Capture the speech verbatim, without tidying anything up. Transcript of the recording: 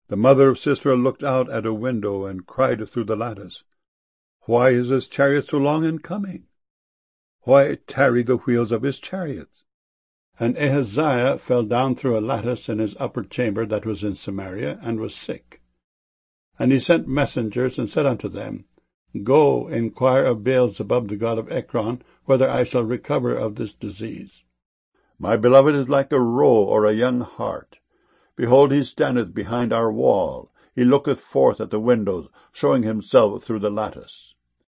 The mother of Sisera looked out at a window and cried through the lattice, Why is his chariot so long in coming? Why tarry the wheels of his chariots? And Ahaziah fell down through a lattice in his upper chamber that was in Samaria, and was sick. And he sent messengers, and said unto them, Go, inquire of Beelzebub the god of Ekron, whether I shall recover of this disease. My beloved is like a roe or a young hart. Behold, he standeth behind our wall. He looketh forth at the windows, showing himself through the lattice.